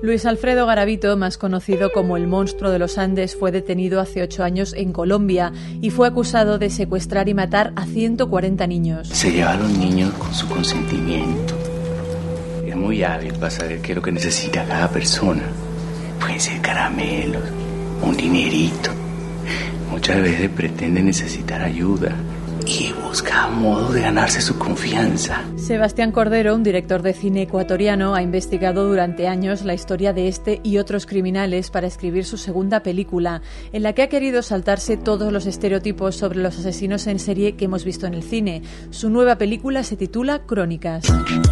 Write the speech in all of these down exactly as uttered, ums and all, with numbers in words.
Luis Alfredo Garavito, más conocido como el Monstruo de los Andes, fue detenido hace ocho años en Colombia y fue acusado de secuestrar y matar a ciento cuarenta niños. Se lleva a los niños con su consentimiento. Es muy hábil para saber qué es lo que necesita cada persona. Pueden ser caramelos, un dinerito. Muchas veces pretende necesitar ayuda y busca modo de ganarse su confianza. Sebastián Cordero, un director de cine ecuatoriano, ha investigado durante años la historia de este y otros criminales para escribir su segunda película, en la que ha querido saltarse todos los estereotipos sobre los asesinos en serie que hemos visto en el cine. Su nueva película se titula Crónicas.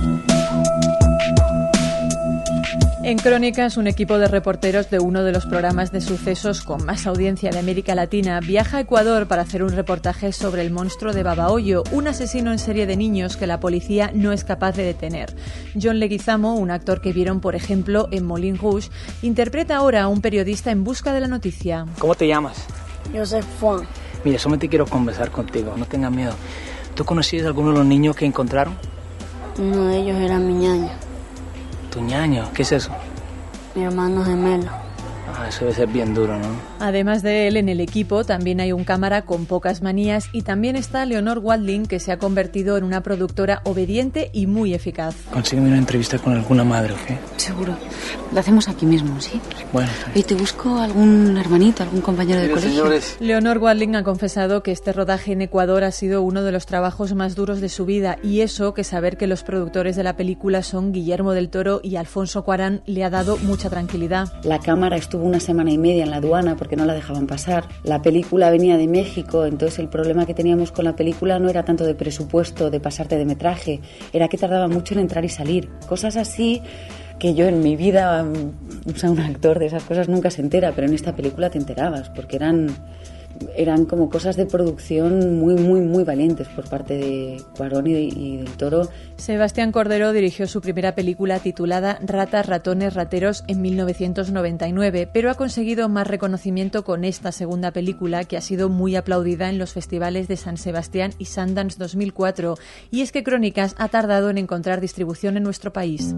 En Crónicas, un equipo de reporteros de uno de los programas de sucesos con más audiencia de América Latina viaja a Ecuador para hacer un reportaje sobre el monstruo de Babahoyo, un asesino en serie de niños que la policía no es capaz de detener. John Leguizamo, un actor que vieron, por ejemplo, en Moulin Rouge, interpreta ahora a un periodista en busca de la noticia. ¿Cómo te llamas? Yo soy Juan. Mira, solamente quiero conversar contigo, no tengas miedo. ¿Tú conocías a alguno de los niños que encontraron? Uno de ellos era mi ñaño. ¿Tu ñaño? ¿Qué es eso? Mi hermano gemelo. Ah, eso debe ser bien duro, ¿no? Además de él, en el equipo también hay un cámara con pocas manías y también está Leonor Watling, que se ha convertido en una productora obediente y muy eficaz. Consígueme una entrevista con alguna madre, ¿ok? Seguro. Lo hacemos aquí mismo, ¿sí? Bueno. ¿Y te busco algún hermanito, algún compañero de Mire, colegio? señores. Leonor Watling ha confesado que este rodaje en Ecuador ha sido uno de los trabajos más duros de su vida, y eso que saber que los productores de la película son Guillermo del Toro y Alfonso Cuarón le ha dado mucha tranquilidad. La cámara estuvo una semana y media en la aduana porque no la dejaban pasar. La película venía de México, entonces el problema que teníamos con la película no era tanto de presupuesto, de pasarte de metraje, era que tardaba mucho en entrar y salir. Cosas así que yo en mi vida, o sea, un actor de esas cosas nunca se entera, pero en esta película te enterabas, porque eran, eran como cosas de producción muy, muy, muy valientes por parte de Cuarón y, y del Toro. Sebastián Cordero dirigió su primera película titulada Ratas, ratones, rateros en mil novecientos noventa y nueve, pero ha conseguido más reconocimiento con esta segunda película, que ha sido muy aplaudida en los festivales de San Sebastián y Sundance dos mil cuatro, y es que Crónicas ha tardado en encontrar distribución en nuestro país.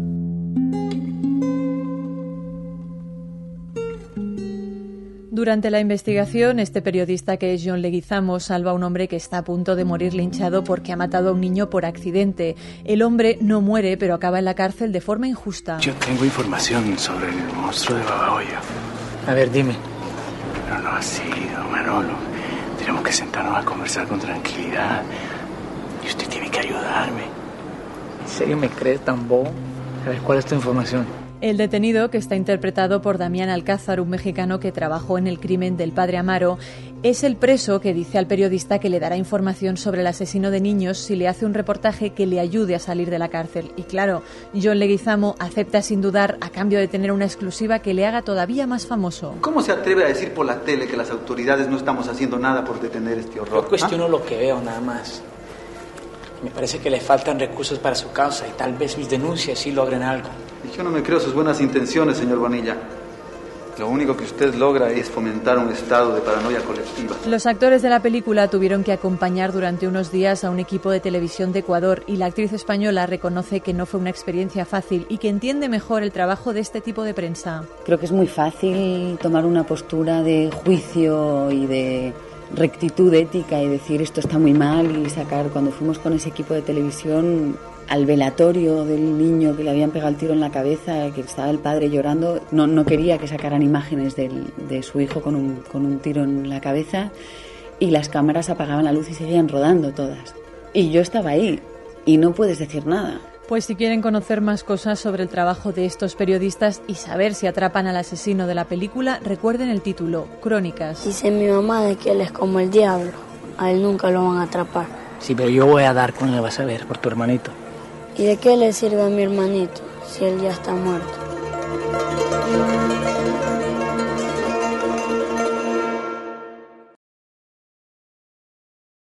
Durante la investigación, este periodista, que es John Leguizamo, salva a un hombre que está a punto de morir linchado porque ha matado a un niño por accidente. El hombre no muere, pero acaba en la cárcel de forma injusta. Yo tengo información sobre el monstruo de Babahoyo. A ver, dime. Pero no así, don Manolo. Tenemos que sentarnos a conversar con tranquilidad. Y usted tiene que ayudarme. ¿En serio me crees tan bobo? A ver, ¿cuál es tu información? El detenido, que está interpretado por Damián Alcázar, un mexicano que trabajó en el crimen del padre Amaro, es el preso que dice al periodista que le dará información sobre el asesino de niños si le hace un reportaje que le ayude a salir de la cárcel. Y claro, John Leguizamo acepta sin dudar a cambio de tener una exclusiva que le haga todavía más famoso. ¿Cómo se atreve a decir por la tele que las autoridades no estamos haciendo nada por detener este horror? Yo cuestiono ¿Ah? lo que veo, nada más. Me parece que le faltan recursos para su causa y tal vez mis denuncias sí logren algo. Y yo no me creo sus buenas intenciones, señor Bonilla. Lo único que usted logra es fomentar un estado de paranoia colectiva. Los actores de la película tuvieron que acompañar durante unos días a un equipo de televisión de Ecuador, y la actriz española reconoce que no fue una experiencia fácil y que entiende mejor el trabajo de este tipo de prensa. Creo que es muy fácil tomar una postura de juicio y de rectitud ética y decir esto está muy mal y sacar. Cuando fuimos con ese equipo de televisión al velatorio del niño que le habían pegado el tiro en la cabeza, que estaba el padre llorando, no, no quería que sacaran imágenes del, de su hijo con un, con un tiro en la cabeza, y las cámaras apagaban la luz y seguían rodando todas. Y yo estaba ahí y no puedes decir nada. Pues si quieren conocer más cosas sobre el trabajo de estos periodistas y saber si atrapan al asesino de la película, recuerden el título, Crónicas. Dice mi mamá de que él es como el diablo. A él nunca lo van a atrapar. Sí, pero yo voy a dar con él, vas a ver, por tu hermanito. ¿Y de qué le sirve a mi hermanito si él ya está muerto?